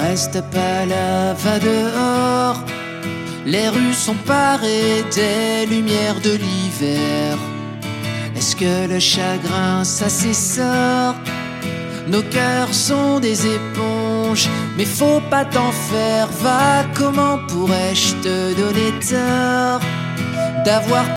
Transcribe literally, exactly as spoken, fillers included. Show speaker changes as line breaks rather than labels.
Reste pas là, va dehors. Les rues sont parées des lumières de l'hiver. Est-ce que le chagrin ça s'essore? Nos cœurs sont des éponges, mais faut pas t'en faire. Va, comment pourrais-je te donner tort d'avoir